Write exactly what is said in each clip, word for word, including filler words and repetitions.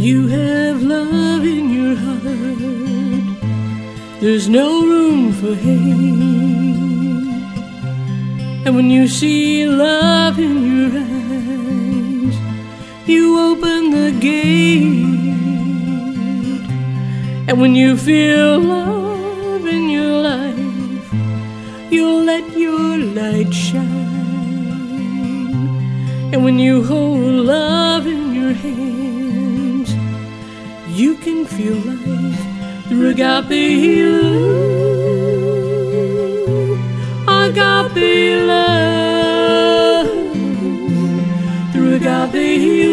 you have love in your heart, there's no room for hate. And when you see love in your eyes, you open the gate. And when you feel love in your life, you'll let your light shine. And when you hold love in your hands, you can feel life through agape love. Agape love. Through agape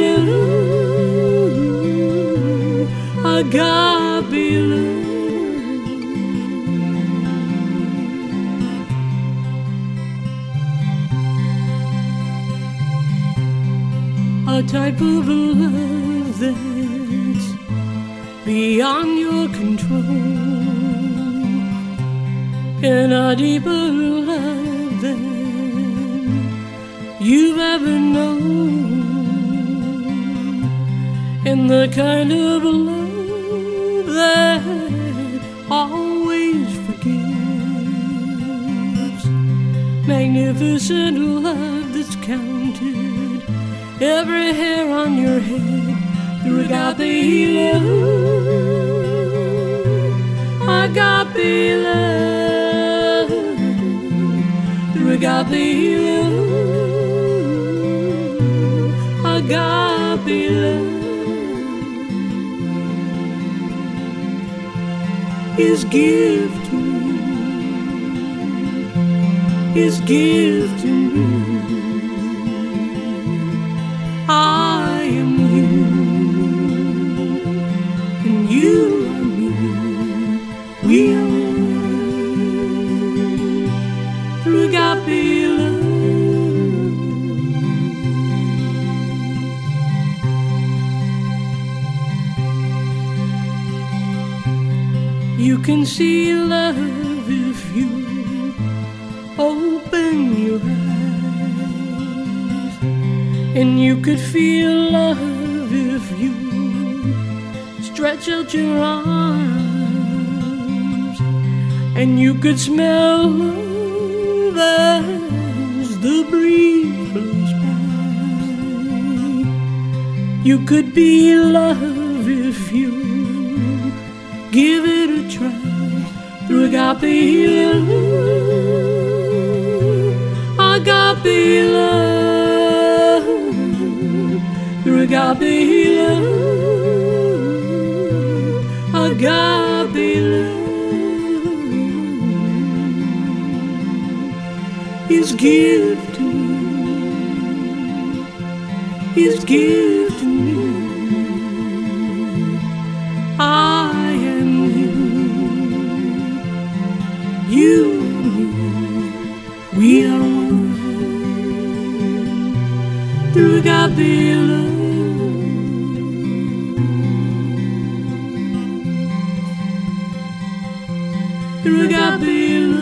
love. Agape love. A type of love that's beyond your control, and a deeper love than you've ever known, and the kind of love that always forgives, magnificent love that's counted every hair on your head. Through agape love, agape love. Through agape love, agape love is gift to me, is gift to me. I am you, and you are me. We are one through agape love. You can see love if you open your eyes, and you could feel love if you stretch out your arms, and you could smell love as the breeze blows by. You could be love if you give it a try. Through agape love, agape love. Through agape love, agape love is gift to me, is gift to me. I am you, you and me, we are one through agape love. Through agape love.